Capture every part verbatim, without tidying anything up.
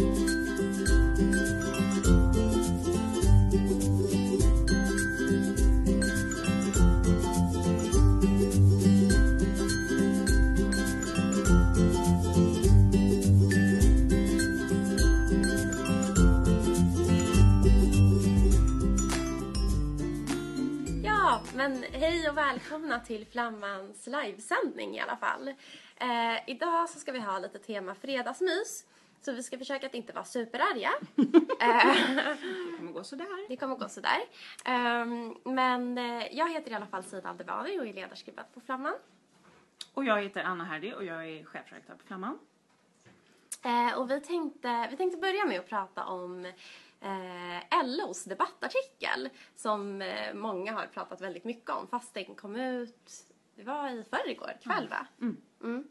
Men hej och välkomna till Flammans livesändning i alla fall. Eh, idag så ska vi ha lite tema fredagsmys. Så vi ska försöka att inte vara superarga. eh, det kommer gå sådär. Det kommer gå sådär. Eh, men eh, jag heter i alla fall Sida Aldebani och är ledarskribent på Flamman. Och jag heter Anna Herdy och jag är chefredaktör på Flamman. Eh, och vi tänkte, vi tänkte börja med att prata om eh, L O:s debattartikel som eh, många har pratat väldigt mycket om fast den kom ut, det var i förrgår kväll va? Mm. Mm.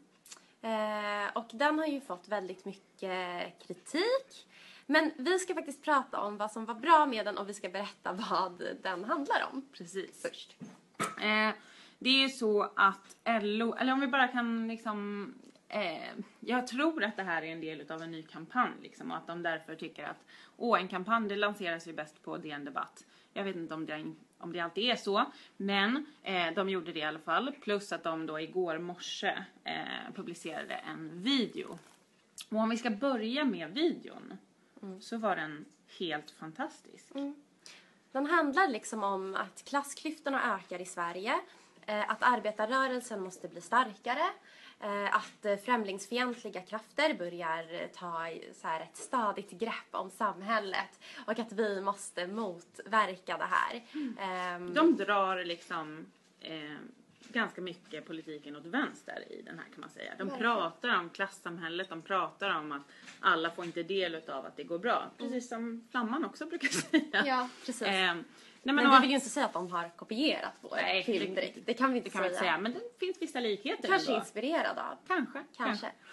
Eh, och den har ju fått väldigt mycket kritik. Men vi ska faktiskt prata om vad som var bra med den och vi ska berätta vad den handlar om. Precis. Först. Eh, det är ju så att L O, eller om vi bara kan liksom... Eh, jag tror att det här är en del av en ny kampanj liksom, och att de därför tycker att åh, en kampanj det lanseras ju bäst på D N Debatt. Jag vet inte om det, om det alltid är så, men eh, de gjorde det i alla fall. Plus att de då igår morse eh, publicerade en video. Och om vi ska börja med videon mm. så var den helt fantastisk. Mm. Den handlar liksom om att klassklyftorna ökar i Sverige, eh, att arbetarrörelsen måste bli starkare. Att främlingsfientliga krafter börjar ta så här ett stadigt grepp om samhället och att vi måste motverka det här. Mm. De drar liksom eh, ganska mycket politiken åt vänster i den här kan man säga. De Verkligen. pratar om klassamhället, de pratar om att alla får inte del av att det går bra. Precis mm. som Flamman också brukar säga. Ja, precis. Eh, Nej, men, men vi vill ju inte säga att de har kopierat vår Nej, film direkt. Det kan vi inte det kan säga. Vi säga. Men det finns vissa likheter. Kanske ändå. Inspirerad av. Kanske. Kanske. kanske.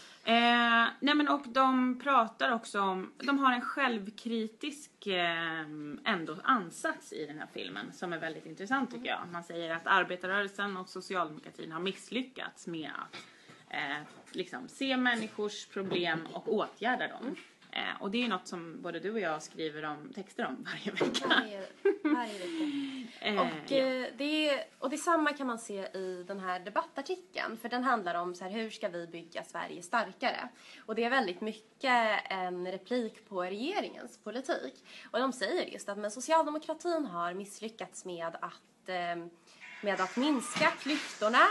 Eh, nej men och de pratar också om, de har en självkritisk eh, ändå ansats i den här filmen som är väldigt intressant tycker jag. Man säger att arbetarrörelsen och socialdemokratin har misslyckats med att eh, liksom se människors problem och åtgärda dem. Mm. Eh, och det är något som både du och jag skriver om texter om varje vecka. Varje, varje vecka. eh, och, ja. det, och detsamma kan man se i den här debattartikeln. För den handlar om så här, hur ska vi bygga Sverige starkare. Och det är väldigt mycket en replik på regeringens politik. Och de säger just att men socialdemokratin har misslyckats med att, eh, med att minska klyftorna.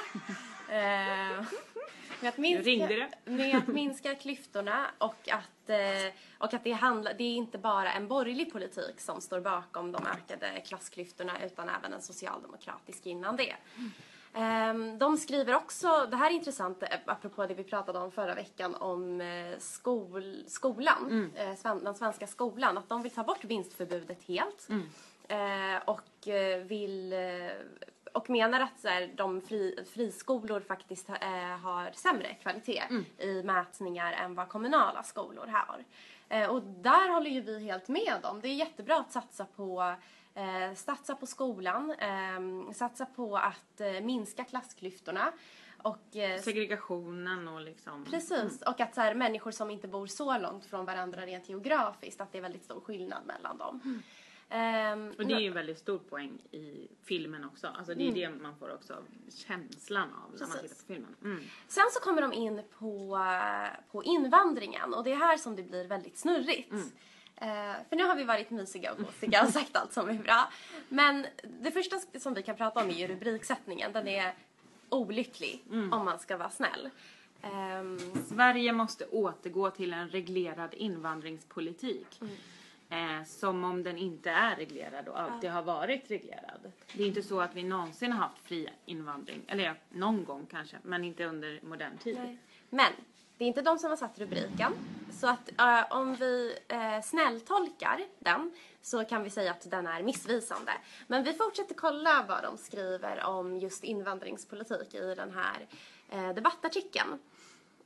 eh, Med att, minska, med att minska klyftorna och att, eh, och att det, handla, det är inte bara en borgerlig politik som står bakom de ökade klassklyftorna utan även en socialdemokratisk innan det. Mm. Eh, de skriver också, det här är intressant apropå det vi pratade om förra veckan om eh, skol, skolan, mm. eh, sven, den svenska skolan, att de vill ta bort vinstförbudet helt mm. eh, och vill... Eh, Och menar att så här, de fri, friskolor faktiskt eh, har sämre kvalitet mm. i mätningar än vad kommunala skolor har. Eh, och där håller ju vi helt med om. Det är jättebra att satsa på, eh, satsa på skolan. Eh, satsa på att eh, minska klassklyftorna. Och, eh, segregationen och liksom... Precis. Mm. Och att så här, människor som inte bor så långt från varandra rent geografiskt. Att det är väldigt stor skillnad mellan dem. Mm. Um, och det är ju en väldigt stor poäng i filmen också. Alltså det är mm. det man får också känslan av Precis. När man tittar på filmen. Mm. Sen så kommer de in på, på invandringen. Och det är här som det blir väldigt snurrigt. Mm. Uh, för nu har vi varit mysiga och gosiga och sagt allt som är bra. Men det första som vi kan prata om är ju rubriksättningen. Den är olycklig mm. om man ska vara snäll. Um, Sverige måste återgå till en reglerad invandringspolitik. Mm. Eh, som om den inte är reglerad och alltid ja. har varit reglerad. Det är inte så att vi någonsin har haft fri invandring. Eller ja, någon gång kanske. Men inte under modern tid. Nej. Men det är inte de som har satt rubriken. Så att uh, om vi uh, snälltolkar den så kan vi säga att den är missvisande. Men vi fortsätter kolla vad de skriver om just invandringspolitik i den här uh, debattartikeln.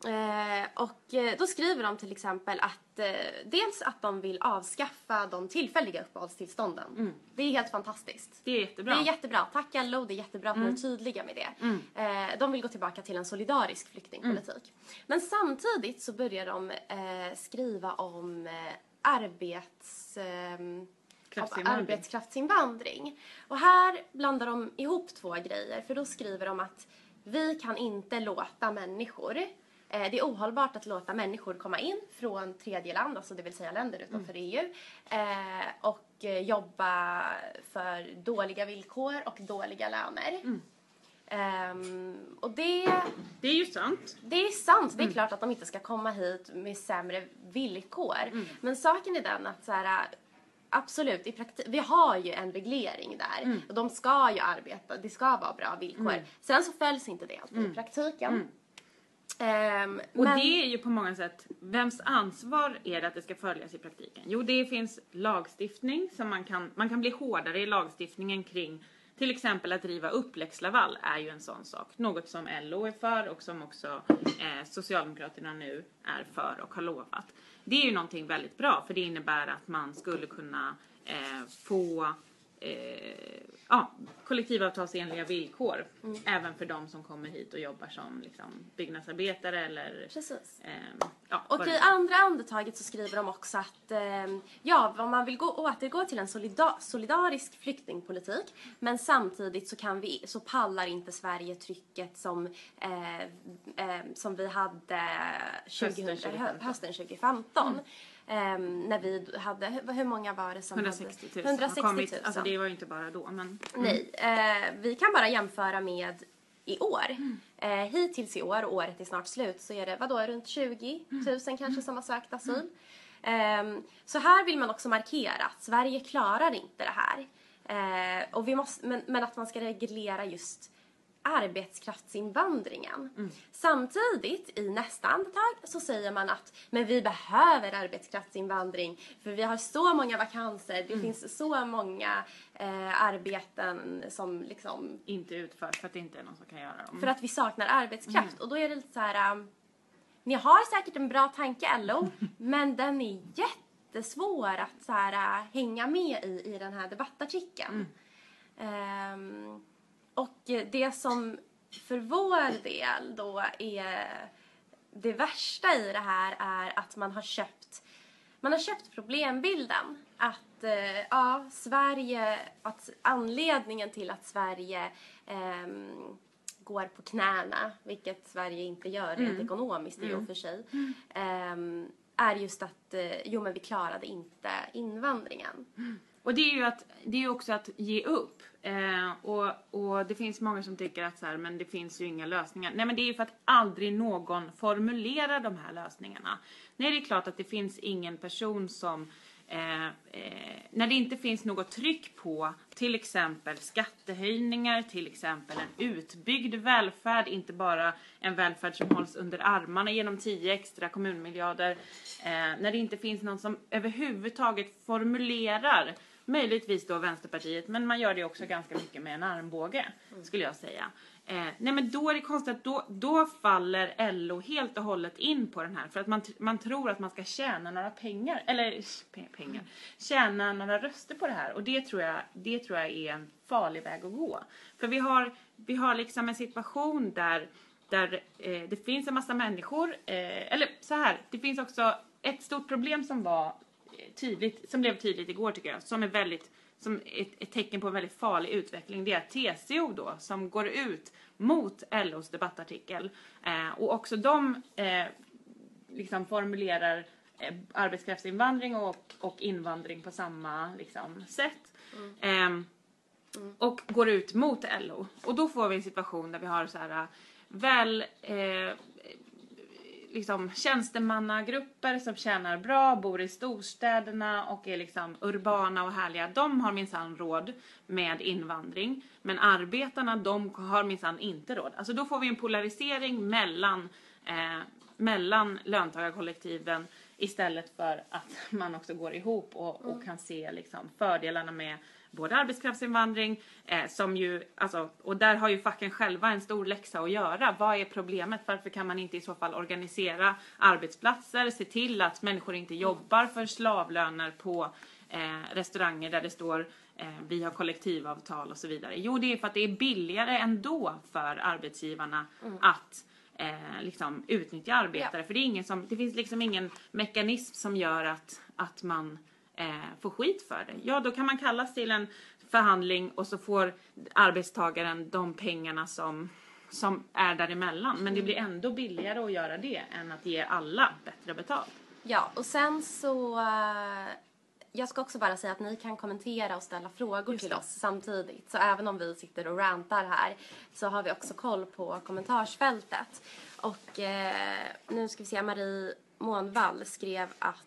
Eh, och eh, då skriver de till exempel att eh, dels att de vill avskaffa de tillfälliga uppehållstillstånden. Mm. Det är helt fantastiskt. Det är jättebra. Det är jättebra. Tack L O, det är jättebra att Mm. ni är tydliga med det. Mm. Eh, de vill gå tillbaka till en solidarisk flyktingpolitik. Mm. Men samtidigt så börjar de eh, skriva om eh, arbets... Eh, Kraftsinvandring. arbetskraftsinvandring. Och här blandar de ihop två grejer. För då skriver de att vi kan inte låta människor, eh, det är ohållbart att låta människor komma in från tredje land, alltså det vill säga länder utanför Mm. E U, eh, och eh, jobba för dåliga villkor och dåliga löner. Mm. Ehm, och det, Det är ju sant. det är sant, det är Mm. klart att de inte ska komma hit med sämre villkor. Mm. Men saken är den att så här, absolut, i praktik, vi har ju en reglering där. Mm. Och de ska ju arbeta, det ska vara bra villkor. Mm. Sen så följs inte det alltid Mm. i praktiken. Mm. Ehm, Och men, det är ju på många sätt, vems ansvar är det att det ska följas i praktiken? Jo, det finns lagstiftning som man kan, man kan bli hårdare i lagstiftningen kring, till exempel att riva upp Lex Laval är ju en sån sak. Något som L O är för och som också eh, Socialdemokraterna nu är för och har lovat. Det är ju någonting väldigt bra, för det innebär att man skulle kunna eh, få eh, ja, kollektivavtalsenliga villkor. Mm. Även för de som kommer hit och jobbar som liksom, byggnadsarbetare eller... Precis. Eh, ja, Och vad i det- andra andetaget så skriver de också att eh, ja, om man vill gå, återgå till en solida, solidarisk flyktingpolitik, men samtidigt så kan vi så pallar inte Sverige trycket som eh, eh, som vi hade tjugohundra, Hösten tjugofemton. hösten tjugofemton. Eh, när vi hade, hur, hur många var det som hundrasextio tusen hade? hundrasextio har tusen. kommit. Alltså det var ju inte bara då, men... Nej, eh, vi kan bara jämföra med i år. Mm. Eh, hittills i år, och året är snart slut, så är det vadå, runt tjugo tusen kanske som har sökt asyl. Eh, så här vill man också markera att Sverige klarar inte det här. Eh, och vi måste, men, men att man ska reglera just arbetskraftsinvandringen. Mm. Samtidigt i nästa andetag så säger man att men vi behöver arbetskraftsinvandring för vi har så många vakanser, det Mm. finns så många eh, arbeten som liksom Inte utfört för att det inte är någon som kan göra dem. för att vi saknar arbetskraft. Mm. Och då är det lite så här um, ni har säkert en bra tanke L O men den är jättesvår att så här, uh, hänga med i i den här debattartikeln. Mm. Ehm, och det som för vår del då är det värsta i det här är att man har köpt man har köpt problembilden att eh, ja, Sverige, att anledningen till att Sverige ehm, går på knäna, vilket Sverige inte gör rent Mm. ekonomiskt i och Mm. för sig, ehm, är just att eh, jo men vi klarade inte invandringen. Och det är ju att, det är ju också att ge upp. Eh, och, och det finns många som tycker att så här, men det finns ju inga lösningar. Nej, men det är ju för att aldrig någon formulerar de här lösningarna. Nej, det är klart att det finns ingen person som Eh, eh, när det inte finns något tryck på till exempel skattehöjningar, till exempel en utbyggd välfärd, inte bara en välfärd som hålls under armarna genom tio extra kommunmiljarder, eh, när det inte finns någon som överhuvudtaget formulerar, möjligtvis då Vänsterpartiet, men man gör det också ganska mycket med en armbåge, skulle jag säga. Eh, nej men då är det konstigt att då, då faller L O helt och hållet in på den här. För att man, man tror att man ska tjäna några pengar. Eller pe- pengar. Tjäna några röster på det här. Och det tror jag, det tror jag är en farlig väg att gå. För vi har, vi har liksom en situation där, där eh, det finns en massa människor. Eh, eller så här, det finns också ett stort problem som var tydligt, som blev tydligt igår tycker jag. Som är väldigt... som ett, ett tecken på en väldigt farlig utveckling, det är T C O då som går ut mot L O:s debattartikel. Eh, och också de eh, liksom formulerar eh, arbetskraftsinvandring och, och invandring på samma liksom, sätt. Mm. Eh, Mm. och går ut mot L O. Och då får vi en situation där vi har så här väl... Eh, liksom tjänstemannagrupper som tjänar bra, bor i storstäderna och är liksom urbana och härliga. De har minsann råd med invandring. Men arbetarna, de har minsann inte råd. Alltså då får vi en polarisering mellan, eh, mellan löntagarkollektiven istället för att man också går ihop och, och mm. kan se liksom fördelarna med både arbetskraftsinvandring eh, som ju, alltså, och där har ju facken själva en stor läxa att göra. Vad är problemet? Varför kan man inte i så fall organisera arbetsplatser, se till att människor inte jobbar för slavlöner på eh, restauranger där det står eh, vi har kollektivavtal och så vidare. Jo, det är för att det är billigare ändå för arbetsgivarna mm. att eh, liksom utnyttja arbetare. Ja. För det är ingen som, det finns liksom ingen mekanism som gör att, att man Eh, får skit för det. Ja, då kan man kallas till en förhandling och så får arbetstagaren de pengarna som, som är däremellan. Men det blir ändå billigare att göra det än att ge alla bättre betalt. Ja, och sen så uh, jag ska också bara säga att ni kan kommentera och ställa frågor Just till det. oss samtidigt. Så även om vi sitter och rantar här så har vi också koll på kommentarsfältet. Och uh, nu ska vi se, Marie Månvall skrev att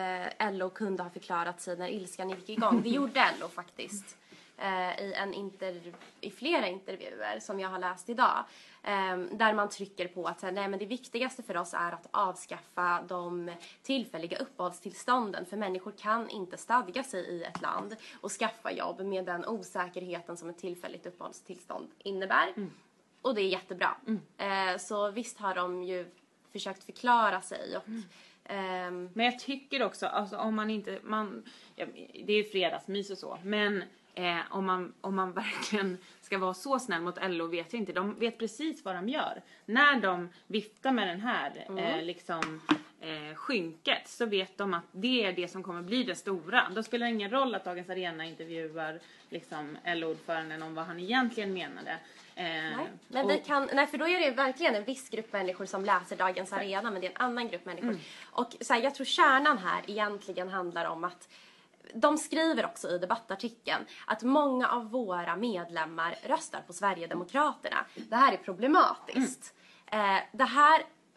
L O kunde ha förklarat sig när ilskan gick igång. Det gjorde L O faktiskt eh, i, en interv- i flera intervjuer som jag har läst idag. Eh, där man trycker på att nej, men det viktigaste för oss är att avskaffa de tillfälliga uppehållstillstånden. För människor kan inte stadga sig i ett land och skaffa jobb med den osäkerheten som ett tillfälligt uppehållstillstånd innebär. Mm. Och det är jättebra. Mm. Eh, så visst har de ju försökt förklara sig och mm. Um, men jag tycker också, alltså om man inte, man, ja, det är fredagsmys och så, men eh, om, man, om man verkligen ska vara så snäll mot L O vet jag inte, de vet precis vad de gör. När de viftar med den här mm. eh, liksom eh, skynket så vet de att det är det som kommer bli det stora. Då spelar det ingen roll att Dagens Arena intervjuar liksom L O-ordföranden om vad han egentligen menade. Eh, nej, men vi kan, nej, för då är det verkligen en viss grupp människor som läser Dagens exakt. Arena, men det är en annan grupp människor. Mm. Och så här, jag tror kärnan här egentligen handlar om att de skriver också i debattartikeln att många av våra medlemmar röstar på Sverigedemokraterna. Det här är problematiskt. Mm. Eh, det här,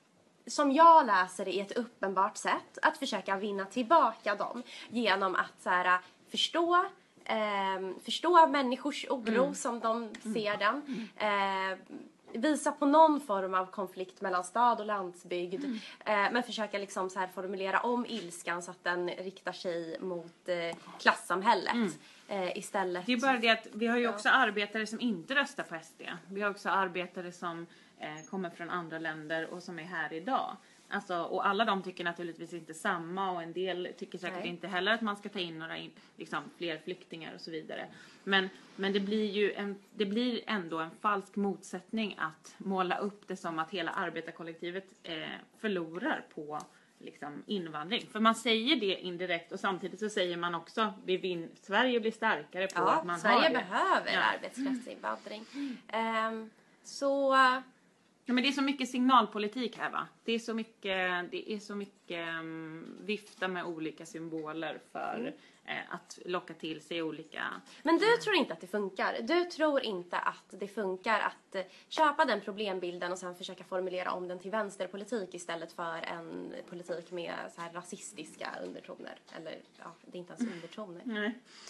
som jag läser det, är ett uppenbart sätt att försöka vinna tillbaka dem genom att så här, förstå Eh, förstå människors oro mm. som de ser den. Eh, visa på någon form av konflikt mellan stad och landsbygd. Mm. Eh, men försöka liksom så här formulera om ilskan så att den riktar sig mot eh, klassamhället. Mm. Eh, istället. Det är bara det att vi har ju också ja. arbetare som inte röstar på S D. Vi har också arbetare som eh, kommer från andra länder och som är här idag. Alltså, och alla de tycker naturligtvis inte samma och en del tycker säkert Nej. inte heller att man ska ta in några in, liksom, fler flyktingar och så vidare. Men, men det blir ju en, det blir ändå en falsk motsättning att måla upp det som att hela arbetarkollektivet eh, förlorar på liksom, invandring. För man säger det indirekt och samtidigt så säger man också vi vin, Sverige blir starkare på ja, att man Sverige har det. behöver ja. arbetskraftsinvandring. Mm. Um, så... Ja, men det är så mycket signalpolitik här, va? Det är så mycket, det är så mycket um, vifta med olika symboler för mm. eh, att locka till sig olika... Men du tror inte att det funkar? Du tror inte att det funkar att eh, köpa den problembilden och sen försöka formulera om den till vänsterpolitik istället för en politik med så här rasistiska undertoner? Eller, ja, det är inte ens undertoner. Nej.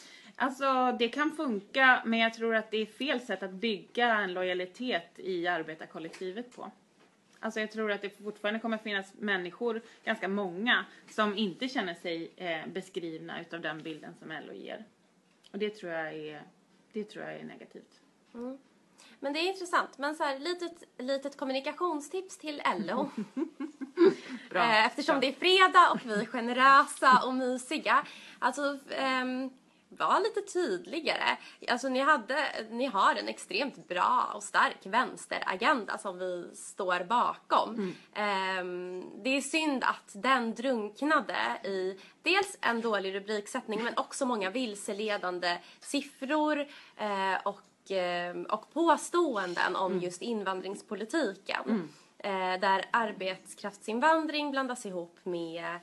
Alltså det kan funka, men jag tror att det är fel sätt att bygga en lojalitet i arbetarkollektivet på. Alltså jag tror att det fortfarande kommer finnas människor, ganska många, som inte känner sig eh, beskrivna utav den bilden som L O ger. Och det tror jag är, det tror jag är negativt. Mm. Men det är intressant. Men så här, litet, litet kommunikationstips till L O. Bra. Eftersom Bra. det är fredag och vi är generösa och mysiga. Alltså... Ehm, var lite tydligare. Alltså ni, hade, ni har en extremt bra och stark vänsteragenda som vi står bakom. Mm. Um, det är synd att den drunknade i dels en dålig rubriksättning men också många vilseledande siffror uh, och, uh, och påståenden om mm. just invandringspolitiken. Mm. Uh, där arbetskraftsinvandring blandas ihop med...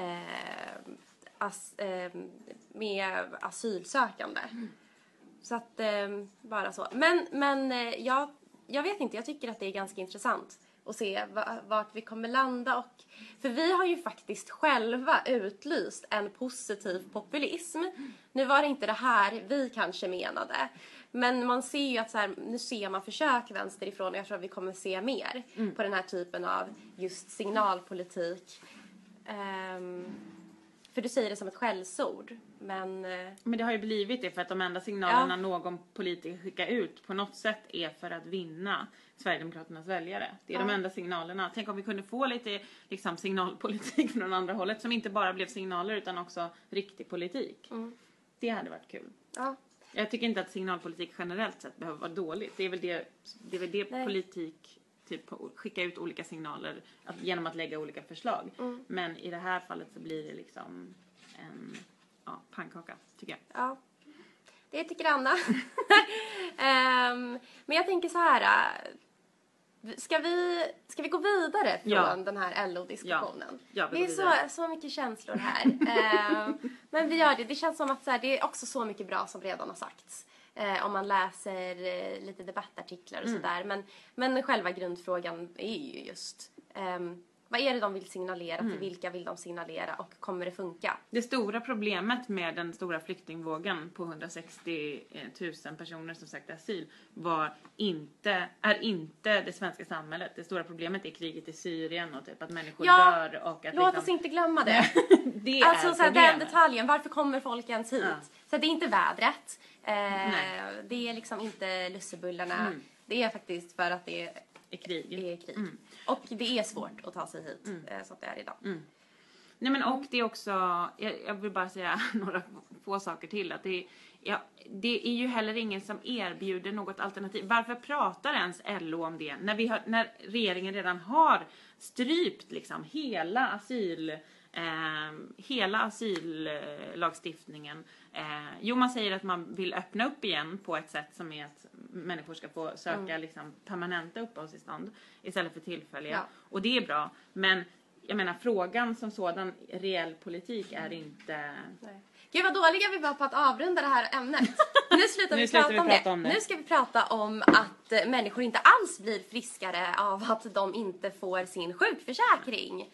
Uh, As, eh, med asylsökande. Mm. Så att, eh, bara så. Men, men eh, jag, jag vet inte, jag tycker att det är ganska intressant att se va, vart vi kommer landa. Och, för vi har ju faktiskt själva utlyst en positiv populism. Mm. Nu var det inte det här vi kanske menade. Men man ser ju att så här, nu ser man försök vänsterifrån och jag tror att vi kommer se mer mm. på den här typen av just signalpolitik. Um, för du säger det som ett skällsord. Men, men det har ju blivit det för att de enda signalerna ja. någon politiker skickar ut på något sätt är för att vinna Sverigedemokraternas väljare. Det är ja. de enda signalerna. Tänk om vi kunde få lite liksom, signalpolitik från andra hållet som inte bara blev signaler utan också riktig politik. Mm. Det hade varit kul. Ja. Jag tycker inte att signalpolitik generellt sett behöver vara dåligt. Det är väl det, det, är väl det politik, typ skicka ut olika signaler att, genom att lägga olika förslag. Mm. Men i det här fallet så blir det liksom en ja, pannkaka, tycker jag. Ja, det tycker Anna. um, men jag tänker så här. Ska vi, ska vi gå vidare från ja. den här L O-diskussionen? Ja. Ja, det är så, så mycket känslor här. um, men vi gör det. Det känns som att så här, det är också så mycket bra som redan har sagts. Uh, om man läser uh, lite debattartiklar och mm. sådär. Men, men själva grundfrågan är ju just... Um, vad är det de vill signalera? Mm. Till vilka vill de signalera? Och kommer det funka? Det stora problemet med den stora flyktingvågen på hundrasextio tusen personer som sökte asyl var inte, är inte det svenska samhället. Det stora problemet är kriget i Syrien och typ att människor ja, dör. Och att låt liksom... oss inte glömma det. det alltså är så här, den detaljen. Varför kommer folk ens hit? Ja. Så det är inte vädret. Eh, det är liksom inte lussebullarna. Mm. Det är faktiskt för att det är i krig. är krig. Mm. Och det är svårt att ta sig hit mm. så att det är idag. Mm. Nej men och det är också, jag, jag vill bara säga några få saker till. Att det, ja, det är ju heller ingen som erbjuder något alternativ. Varför pratar ens L O om det? När, vi har, när regeringen redan har strypt liksom hela asyl... Eh, hela asyllagstiftningen. Eh, jo, man säger att man vill öppna upp igen på ett sätt som är att människor ska få söka mm. liksom, permanenta uppehållstillstånd istället för tillfälliga. Ja. Och det är bra. Men jag menar, frågan som sådan, reell politik är inte... Nej. Gud vad dåliga vi var på att avrunda det här ämnet. Nu slutar vi, nu prata, slutar om, vi prata det. om det. Nu ska vi prata om att människor inte alls blir friskare av att de inte får sin sjukförsäkring.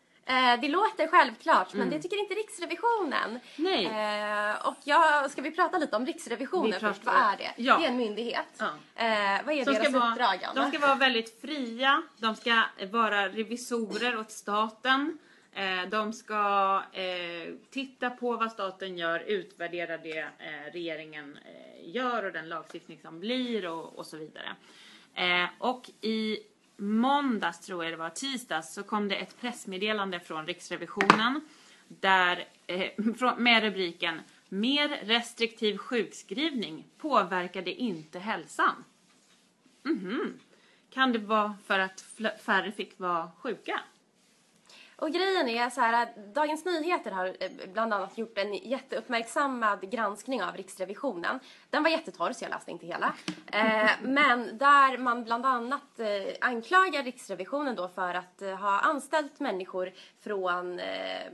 Det låter självklart, men mm. det tycker inte Riksrevisionen. Nej. Eh, och jag, ska vi prata lite om Riksrevisionen pratar, först? Vad är det? Ja. Det är en myndighet. Ja. Eh, vad är som deras ska uppdrag? Vara, de ska vara väldigt fria. De ska vara revisorer åt staten. Eh, de ska eh, titta på vad staten gör, utvärdera det eh, regeringen eh, gör och den lagstiftning som blir och, och så vidare. Eh, och i måndags, tror jag det var, tisdags, så kom det ett pressmeddelande från Riksrevisionen där, eh, med rubriken "Mer restriktiv sjukskrivning påverkade inte hälsan". Mm-hmm. Kan det vara för att färre fick vara sjuka? Och grejen är så här att Dagens Nyheter har bland annat gjort en jätteuppmärksammad granskning av Riksrevisionen. Den var jättetorr så jag läste inte hela. Eh, men där man bland annat eh, anklagar Riksrevisionen då för att eh, ha anställt människor från... Eh,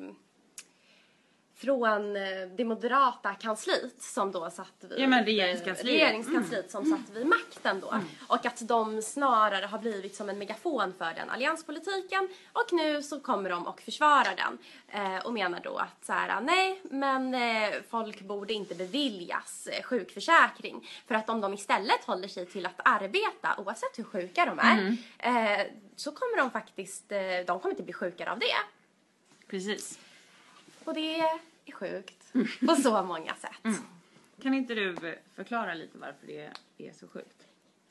från det moderata kansliet som då satt vid, ja, men regeringskansliet, regeringskansliet mm. som satt vid makten då. Mm. Och att de snarare har blivit som en megafon för den allianspolitiken. Och nu så kommer de och försvarar den. Eh, och menar då att så här, nej, men eh, folk borde inte beviljas eh, sjukförsäkring. För att om de istället håller sig till att arbeta, oavsett hur sjuka de är, mm. eh, så kommer de faktiskt, eh, de kommer inte bli sjukare av det. Precis. Och det är sjukt på så många sätt. Mm. Kan inte du förklara lite varför det är så sjukt?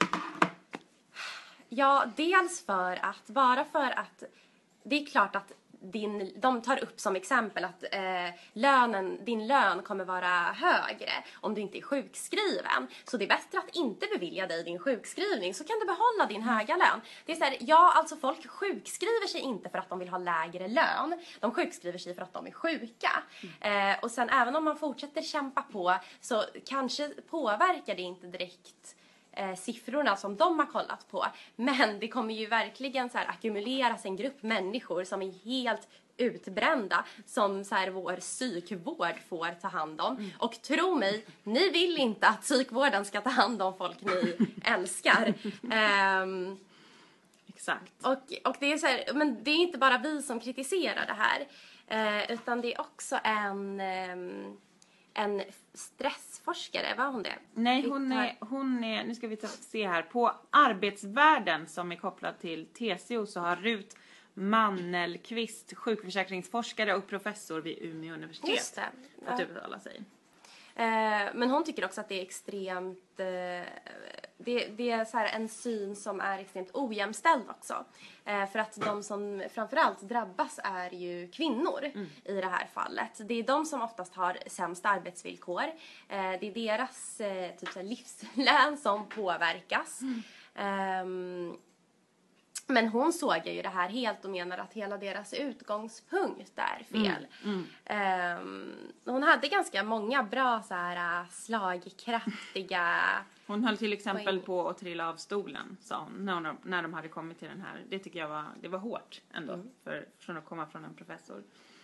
Ja, dels för att, bara för att det är klart att din, de tar upp som exempel att eh, lönen, din lön kommer vara högre om du inte är sjukskriven. Så det är bättre att inte bevilja dig din sjukskrivning, så kan du behålla din höga lön. Det är så här, ja, alltså folk sjukskriver sig inte för att de vill ha lägre lön. De sjukskriver sig för att de är sjuka. Mm. Eh, och sen även om man fortsätter kämpa på så kanske påverkar det inte direkt Eh, siffrorna som de har kollat på. Men det kommer ju verkligen så här ackumuleras en grupp människor som är helt utbrända, som så här vår psykvård får ta hand om. Mm. Och tro mig, ni vill inte att psykvården ska ta hand om folk ni älskar. Um, Exakt. Och, och det är så här, men det är inte bara vi som kritiserar det här. Eh, utan det är också en... Um, en stressforskare, var hon det? Nej, hon är, hon är, nu ska vi ta, se här, på Arbetsvärlden som är kopplad till T C O så har Rut Mannelqvist, sjukförsäkringsforskare och professor vid Umeå universitet. Just det. Att Ja. uttala sig. Eh, men hon tycker också att det är extremt, eh, det, det är så här en syn som är extremt ojämställd också. Eh, för att de som framförallt drabbas är ju kvinnor mm. i det här fallet. Det är de som oftast har sämst arbetsvillkor. Eh, det är deras eh, typ så här livslön som påverkas. Mm. Eh, Men hon såg ju det här helt och menar att hela deras utgångspunkt är fel. Mm, mm. Um, hon hade ganska många bra så här slagkraftiga... Hon höll till exempel poäng. på att trilla av stolen, sa hon, när, hon, när de hade kommit till den här. Det tycker jag var, det var hårt ändå, mm. för, från att komma från en professor.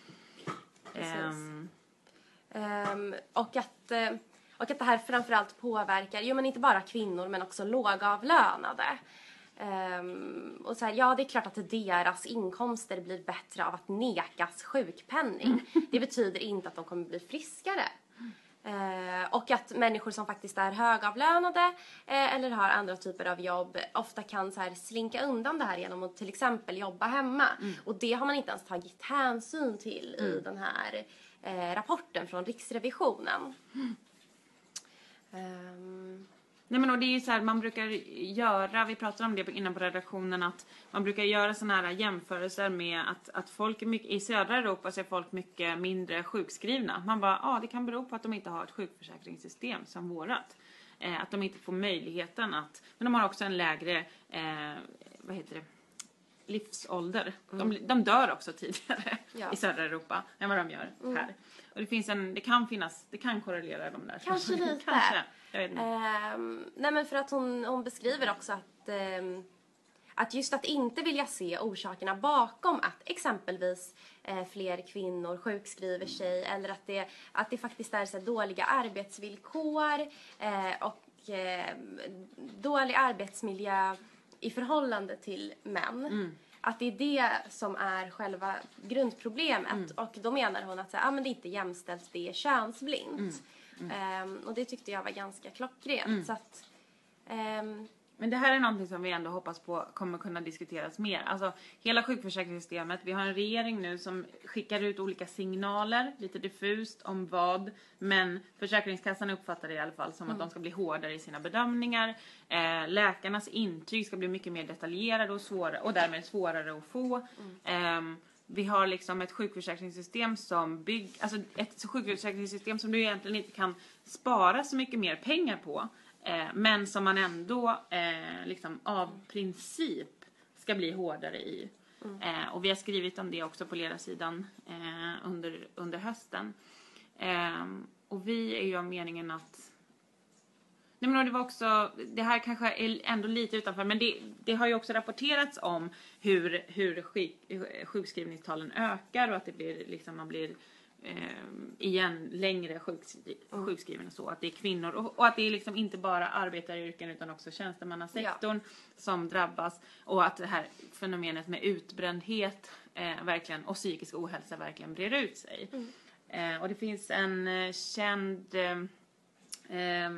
Um. Um, och att... Och att det här framförallt påverkar, jo men inte bara kvinnor men också lågavlönade. Um, och så här, ja, det är klart att deras inkomster blir bättre av att nekas sjukpenning. Det betyder inte att de kommer bli friskare. Uh, och att människor som faktiskt är högavlönade uh, eller har andra typer av jobb ofta kan så här, slinka undan det här genom att till exempel jobba hemma. Mm. Och det har man inte ens tagit hänsyn till mm. i den här uh, rapporten från Riksrevisionen. Mm. Um, Nej men och det är ju så här, man brukar göra, vi pratade om det innan på redaktionen, att man brukar göra såna här jämförelser med att, att folk är mycket, i södra Europa så är folk mycket mindre sjukskrivna. Man bara, ja ah, det kan bero på att de inte har ett sjukförsäkringssystem som vårat. Eh, att de inte får möjligheten att, men de har också en lägre, eh, vad heter det, livsålder. Mm. De, de dör också tidigare ja. i södra Europa än vad de gör mm. här. Och det finns en, det kan finnas, det kan korrelera de där. Kanske lite. Kanske. Um, nej men för att hon, hon beskriver också att, um, att just att inte vilja se orsakerna bakom att exempelvis uh, fler kvinnor sjukskriver sig eller att det, att det faktiskt är så dåliga arbetsvillkor uh, och uh, dålig arbetsmiljö i förhållande till män. Mm. Att det är det som är själva grundproblemet. Mm. Och då menar hon att så, ah, men det är inte jämställt, det är könsblint. Mm. Mm. Um, och det tyckte jag var ganska klockrent. Mm. Så att, um... Men det här är någonting som vi ändå hoppas på kommer kunna diskuteras mer. Alltså hela sjukförsäkringssystemet. Vi har en regering nu som skickar ut olika signaler, lite diffust om vad. Men Försäkringskassan uppfattar det i alla fall som mm. att de ska bli hårdare i sina bedömningar. Eh, läkarnas intyg ska bli mycket mer detaljerade och svårare och därmed svårare att få. Mm. Eh, Vi har liksom ett sjukförsäkringssystem som bygg, alltså ett sjukförsäkringssystem som du egentligen inte kan spara så mycket mer pengar på. Eh, men som man ändå eh, liksom av princip ska bli hårdare i. Mm. Eh, och vi har skrivit om det också på ledarsidan eh, under, under hösten. Eh, och vi är ju av meningen att... Nej, men det var också, det här kanske är ändå lite utanför, men det, det har ju också rapporterats om hur, hur sjuk, sjukskrivningstalen ökar och att det blir liksom, man blir eh, igen längre sjukskri, sjukskriven och så, att det är kvinnor och, och att det är liksom inte bara arbetaryrken utan också tjänstemannasektorn ja. som drabbas och att det här fenomenet med utbrändhet eh, verkligen och psykisk ohälsa verkligen brer ut sig. Mm. Eh, och det finns en eh, känd eh, eh,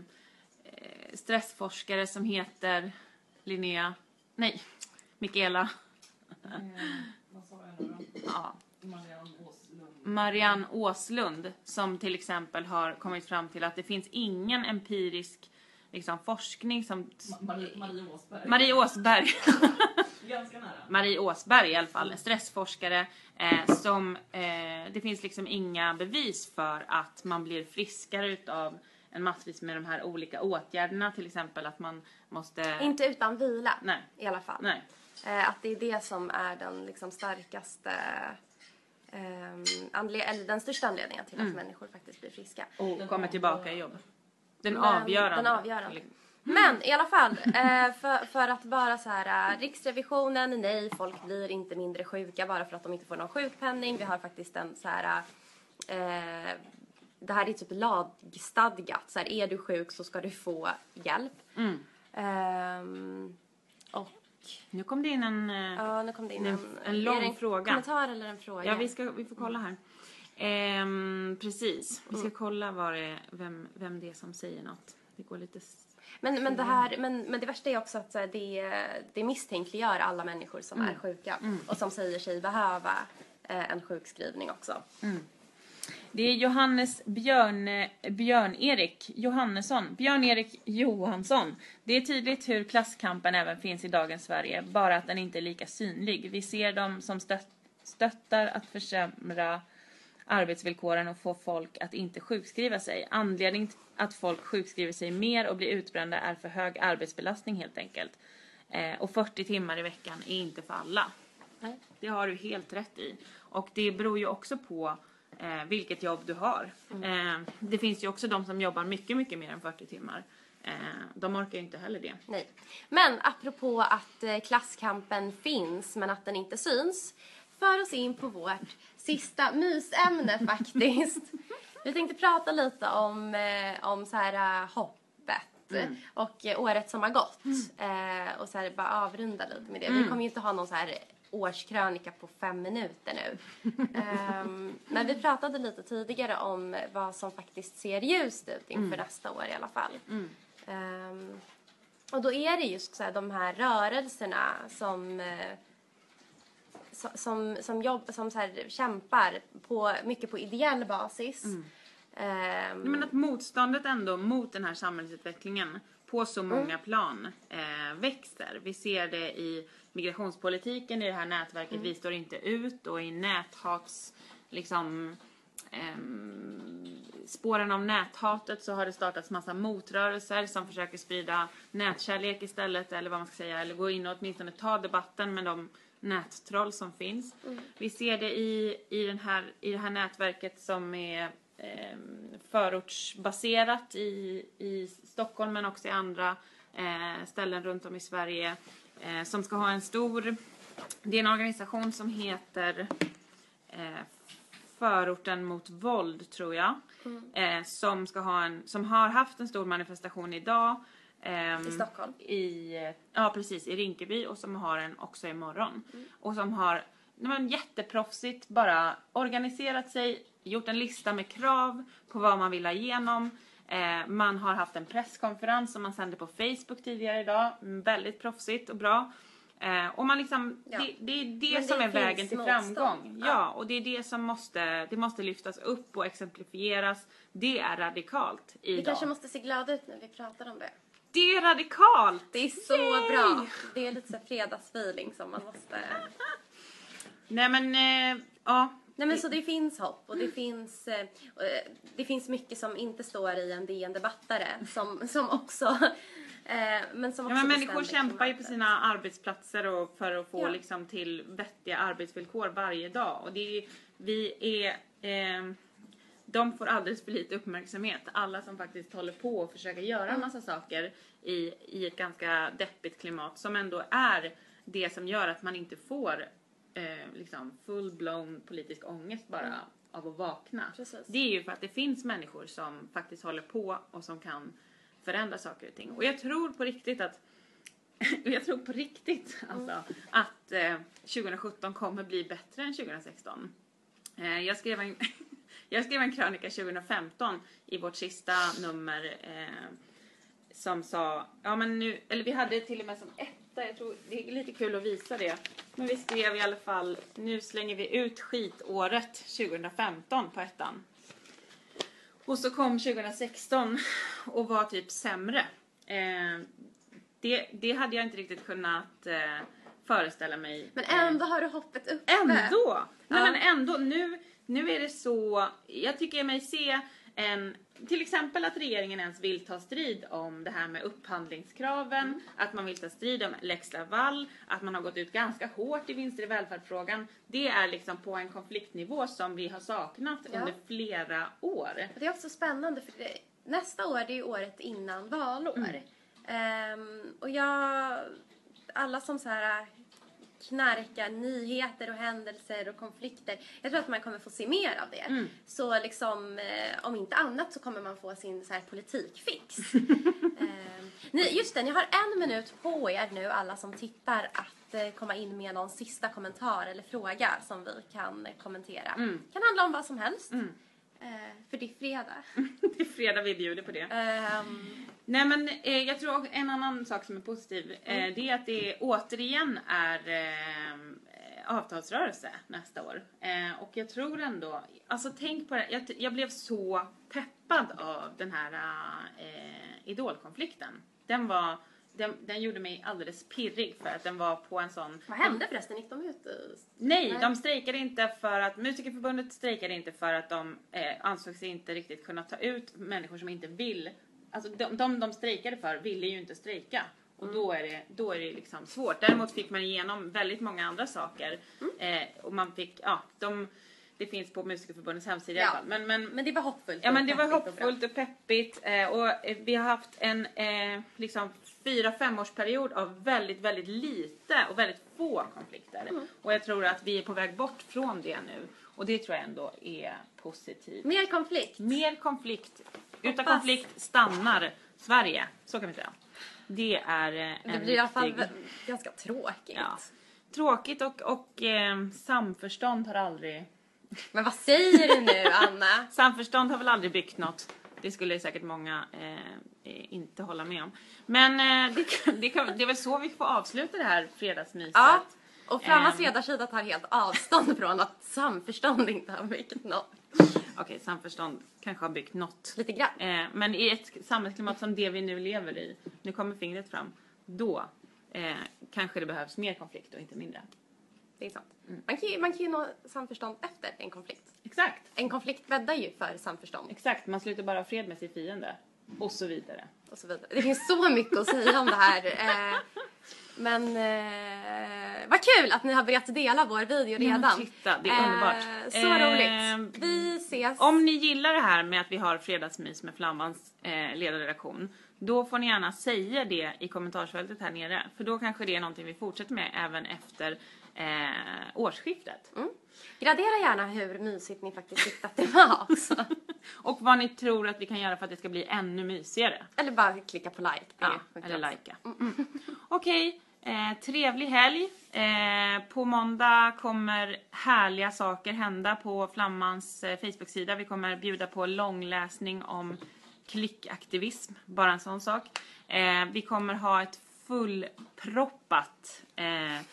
stressforskare som heter Linnea, nej, Mikaela. Mm, vad sa jag nu då? Ja. Marianne Åslund. Marianne Åslund som till exempel har kommit fram till att det finns ingen empirisk liksom, forskning som... Marie, Marie Åsberg. Marie Åsberg. Ganska nära. Marie Åsberg i alla fall, en stressforskare eh, som eh, det finns liksom inga bevis för att man blir friskare utav en massvis med de här olika åtgärderna, till exempel att man måste... Inte utan vila, Nej. i alla fall. Nej. Eh, att det är det som är den liksom starkaste, eh, anle- eller den största anledningen till mm. att människor faktiskt blir friska. Och kommer tillbaka i jobb. Den Men, avgörande. Den avgörande. Men i alla fall, eh, för, för att bara så här, Riksrevisionen, nej, folk blir inte mindre sjuka bara för att de inte får någon sjukpenning. Vi har faktiskt en så här... Eh, det här är typ lagstadgat. Så här, är du sjuk så ska du få hjälp. Mm. Um, och... Nu kom det in en, ja, nu kom det in en, en, en lång är det en fråga. kommentar eller en fråga? Ja, vi, ska, vi får kolla här. Um, precis. Vi ska mm. kolla vad det, vem, vem det är som säger något. Det går lite... Men, men, det här, men, men det värsta är också att så här, det, det misstänkliggör alla människor som Mm. är sjuka. Mm. Och som säger sig behöva eh, en sjukskrivning också. Mm. Det är Johannes Björn, Björn-Erik Johannesson, Björn-Erik Johansson. Det är tydligt hur klasskampen även finns i dagens Sverige, bara att den inte är lika synlig. Vi ser dem som stött, stöttar att försämra arbetsvillkoren och få folk att inte sjukskriva sig. Anledningen till att folk sjukskriver sig mer och blir utbrända är för hög arbetsbelastning helt enkelt. Eh, och fyrtio timmar i veckan är inte för alla. Nej. Det har du helt rätt i. Och det beror ju också på eh, vilket jobb du har. Mm. Eh, det finns ju också de som jobbar mycket, mycket mer än fyrtio timmar. Eh, de orkar ju inte heller det. Nej. Men apropå att eh, klasskampen finns men att den inte syns, för oss in på vårt sista mysämne faktiskt. Vi tänkte prata lite om, eh, om så här, uh, hoppet mm. och uh, året som har gått. Mm. Eh, och så här, bara avrunda lite med det. Mm. Vi kommer ju inte ha någon så här årskrönika på fem minuter nu. um, men vi pratade lite tidigare om vad som faktiskt ser ljust ut inför mm. nästa år i alla fall. Mm. Um, och då är det just så här, de här rörelserna som... Uh, som, som, jobb, som så här, kämpar på, mycket på ideell basis. Mm. Um, Men att motståndet ändå mot den här samhällsutvecklingen på så många mm. plan eh, växer. Vi ser det i migrationspolitiken, i det här nätverket mm. Vi står inte ut, och i näthats liksom eh, spåren av näthatet så har det startats massa motrörelser som försöker sprida nätkärlek istället, eller vad man ska säga, eller gå in och åtminstone ta debatten med de nättroll som finns. Mm. Vi ser det i, i, den här, i det här nätverket som är eh, förortsbaserat i, i Stockholm men också i andra eh, ställen runt om i Sverige eh, som ska ha en stor, det är en organisation som heter eh, Förorten mot våld, tror jag. Mm. Eh, som ska ha en, som har haft en stor manifestation idag. Um, I Stockholm? I, ja, precis. I Rinkeby. Och som har en också imorgon. Mm. Och som har men, jätteproffsigt bara organiserat sig. Gjort en lista med krav på vad man vill ha igenom. Eh, man har haft en presskonferens som man sände på Facebook tidigare idag. Väldigt proffsigt och bra. Eh, och man liksom, ja. det, det är det men som det är vägen till framgång. Ja. ja, och det är det som måste, det måste lyftas upp och exemplifieras. Det är radikalt idag. Vi kanske måste se glada ut när vi pratar om det. Det är radikalt! Det är så Yay! Bra. Det är lite så fredagsfeeling som man måste... Nej men, eh, ja. Nej men så det finns hopp och det finns, eh, det finns mycket som inte står i en D N-debattare som, som också... Eh, men som också ja, men människor kämpar ju på sina arbetsplatser och för att få ja. liksom, till vettiga arbetsvillkor varje dag. Och det är, vi är... Eh, de får alldeles för lite uppmärksamhet. Alla som faktiskt håller på och försöker göra en massa saker i, i ett ganska deppigt klimat. Som ändå är det som gör att man inte får eh, liksom full-blown politisk ångest bara mm. av att vakna. Precis. Det är ju för att det finns människor som faktiskt håller på och som kan förändra saker och ting. Och jag tror på riktigt att jag tror på riktigt alltså, mm. att eh, tjugo sjutton kommer bli bättre än tjugo sexton. Eh, jag skrev en... Jag skrev en krönika tjugo femton i vårt sista nummer eh, som sa, ja men nu, eller vi hade till och med som etta, jag tror det är lite kul att visa det. Men vi skrev i alla fall, nu slänger vi ut skitåret tjugo femton på ettan. Och så kom tjugo sexton och var typ sämre. Eh, det, det hade jag inte riktigt kunnat eh, föreställa mig. Men ändå har du hoppet uppe. Ändå! Ja. Nej men ändå, nu... Nu är det så, jag tycker mig se en, till exempel att regeringen ens vill ta strid om det här med upphandlingskraven, mm. att man vill ta strid om Lex Laval, att man har gått ut ganska hårt i vinster i välfärdsfrågan. Det är liksom på en konfliktnivå som vi har saknat ja. under flera år. Det är också spännande för det, nästa år det är året innan valår. Mm. Um, och jag, alla som så här... knarka nyheter och händelser och konflikter. Jag tror att man kommer få se mer av det. Mm. Så liksom, eh, om inte annat så kommer man få sin så här politikfix. eh, ni, just det, ni har en minut på er nu alla som tittar att eh, komma in med någon sista kommentar eller fråga som vi kan eh, kommentera. Mm. Kan handla om vad som helst. Mm. Eh, för det är fredag. Det är fredag, vi bjuder på det. Um, Nej men eh, jag tror en annan sak som är positiv eh, mm. det är att det återigen är eh, avtalsrörelse nästa år. Eh, och jag tror ändå, alltså tänk på det, jag, jag blev så peppad av den här eh, idolkonflikten. Den var, den, den gjorde mig alldeles pirrig för att den var på en sån... Vad hände förresten? Gick de ut? Nej, de strejkade inte för att, Musikerförbundet strejkade inte för att de eh, ansåg sig inte riktigt kunna ta ut människor som inte vill. Alltså de, de, de strejkade för ville ju inte strejka. Och mm. då är det, då är det liksom svårt. Däremot fick man igenom väldigt många andra saker. Mm. Eh, och man fick, ja, de, det finns på Musikerförbundets hemsida ja. i alla fall. Men, men, men det var hoppfullt. Ja, men det var hoppfullt och, och peppigt. Eh, och eh, vi har haft en eh, liksom fyra, femårsperiod av väldigt, väldigt lite och väldigt få konflikter. Mm. Och jag tror att vi är på väg bort från det nu. Och det tror jag ändå är positivt. Mer konflikt. Mer konflikt. Utan konflikt stannar Sverige. Så kan vi säga. Det är en Det blir i alla fall ganska tråkigt. Ja. Tråkigt och, och eh, samförstånd har aldrig... Men vad säger du nu, Anna? Samförstånd har väl aldrig byggt något. Det skulle säkert många eh, inte hålla med om. Men eh, det, det, kan, det är väl så vi får avsluta det här fredagsmyset. Ja, och Flammas ledarsida tar helt avstånd från att samförstånd inte har byggt något. Okej, okay, samförstånd kanske har byggt något. Lite grann. Eh, men i ett samhällsklimat som det vi nu lever i, nu kommer fingret fram, då eh, kanske det behövs mer konflikt och inte mindre. Det är sant. Mm. Man kan ju, man kan ju nå samförstånd efter en konflikt. Exakt. En konflikt bäddar ju för samförstånd. Exakt, man slutar bara fred med sin fiende. Och så vidare. Och så vidare. Det finns så mycket att säga om det här. Eh, men eh, vad kul att ni har börjat dela vår video redan. Ja, titta, det är underbart. Eh, så eh, roligt. Vi ses. Om ni gillar det här med att vi har fredagsmys med Flammans eh, ledarredaktion, då får ni gärna säga det i kommentarsfältet här nere. För då kanske det är någonting vi fortsätter med även efter eh, årsskiftet. Mm. Gradera gärna hur mysigt ni faktiskt tyckte att det var också. Och vad ni tror att vi kan göra för att det ska bli ännu mysigare. Eller bara klicka på like. Ja, eller likea. Mm, mm. Okej, eh, trevlig helg. Eh, på måndag kommer härliga saker hända på Flammans eh, Facebook-sida. Vi kommer bjuda på långläsning om klickaktivism. Bara en sån sak. Eh, vi kommer ha ett fullproppat eh,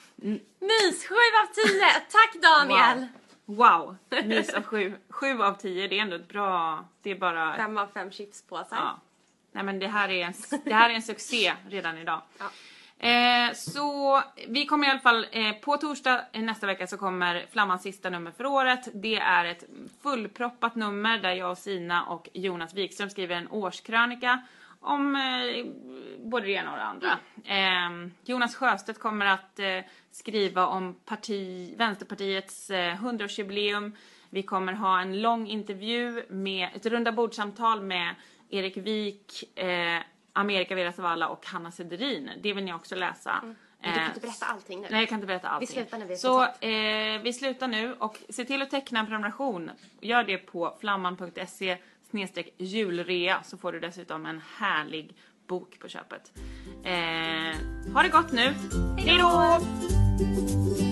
mys, sju av tio. Tack Daniel. Wow, wow. Mys av sju. Sju av tio, det är ändå ett bra. Det är bara fem av fem chipspåsar. Ja. Nej men det här är en, det här är en succé redan idag. Ja. Eh, så vi kommer i alla fall eh, på torsdag eh, nästa vecka så kommer Flammans sista nummer för året. Det är ett fullproppat nummer där jag och Sina och Jonas Wikström skriver en årskrönika om eh, både det ena och det andra. Eh, Jonas Sjöstedt kommer att eh, skriva om parti, Vänsterpartiets eh, hundraårsjubileum. Vi kommer ha en lång intervju med ett runda bordsamtal med Erik Wik, eh, Amerika Vera och Hanna Sederin. Det vill ni också läsa. Mm. Men du kan inte berätta allting nu. Nej, jag kan inte berätta allting. Vi slutar när vi är Så eh, vi slutar nu och se till att teckna en prenumeration. Gör det på flamman punkt se snedstreck julrea så får du dessutom en härlig bok på köpet. Eh, ha det gott nu. Hej då!